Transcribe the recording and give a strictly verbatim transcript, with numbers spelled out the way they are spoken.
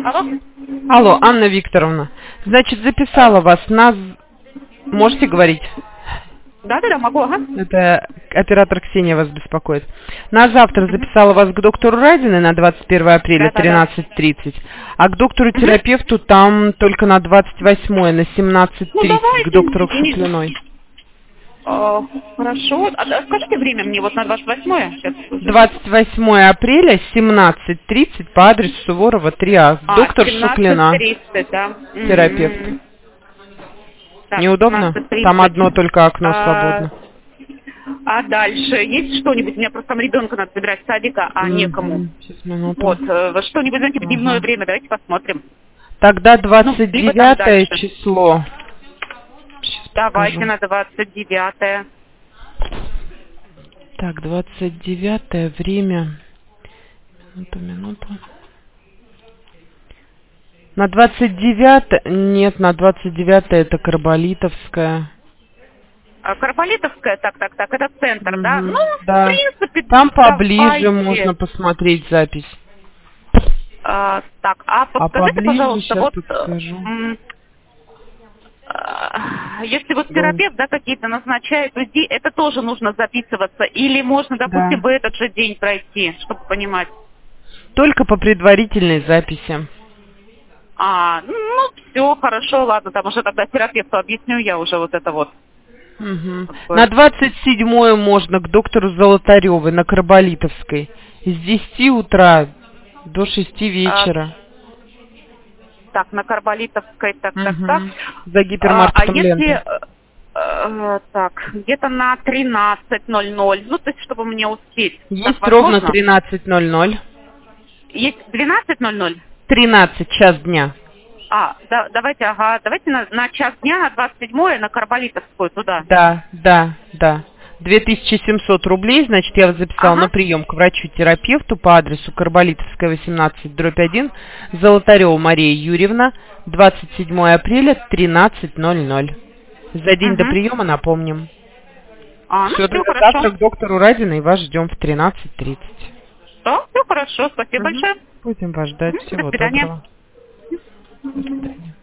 Алло? Алло, Анна Викторовна. Значит, записала вас на... з- Можете говорить? Да-да-да, могу, ага. Это оператор Ксения вас беспокоит. На завтра записала вас к доктору Радиной на двадцать первое апреля в Да-да-да. тринадцать тридцать, а к доктору-терапевту там только на двадцать восьмое на семнадцать Ну, тридцать к давайте. доктору не- Шуклиной. Э, Хорошо. А, а скажите время мне вот на двадцать восьмое. Сейчас. двадцать восьмое апреля семнадцать тридцать по адресу Суворова три А. А, Доктор Шуклина, семнадцать тридцать, да. терапевт. М. Так, Неудобно? семнадцать тридцать. Там одно только окно А, свободно. А дальше есть что-нибудь? У меня просто там ребенка надо забирать с садика, а некому. Мгм. Сейчас, минуту. Вот, э, вот что-нибудь, знаете, в дневное Ага. время, давайте посмотрим. Тогда Ну, двадцать либо там девятое дальше. число. Сейчас Давайте покажу. на двадцать девятое. Так, двадцать девятое время. Минуту, минуту. На двадцать девятое... Нет, на двадцать девятое это Карболитовская. А, Карполитовская, так, так, так, это центр, да? Мгм, Ну, да. в принципе, Там поближе давайте. можно посмотреть запись. А, так, а А подскажите, поближе пожалуйста, сейчас вот подскажу. м, а, если вот Да. терапевт, да, какие-то назначает УЗИ, это тоже нужно записываться, или можно, допустим, Да. в этот же день пройти, чтобы понимать? Только по предварительной записи. А, ну, все, хорошо, ладно, там уже тогда терапевту объясню я уже вот это вот. Мгм. Такое. На двадцать седьмое можно к доктору Золотаревой на Карболитовской. С десяти утра до шести вечера. Так, на Карболитовской, так, так, так. Мгм. За А, а гипермаркетом если, Лента. э, э, так, где-то на тринадцать ноль ноль, ну, то есть, чтобы мне успеть. Есть Так, ровно возможно? тринадцать ноль ноль. Есть двенадцать ноль ноль? тринадцать час дня. А, да, давайте, ага, давайте на, на час дня, на двадцать седьмое, на Карболитовскую туда. Да, да, да. две тысячи семьсот рублей, значит, я вас записала Ага. на прием к врачу-терапевту по адресу Карболитовская, восемнадцать, дробь один, Золотарева Мария Юрьевна, двадцать седьмое апреля, тринадцать ноль ноль. За день до Мгм. приема напомним. А, ну, Все, все завтра хорошо. к доктору Радиной вас ждем в тринадцать тридцать. Все, все хорошо, спасибо Мгм. большое. Будем вас ждать. Мгм, до Всего свидания. доброго. До свидания.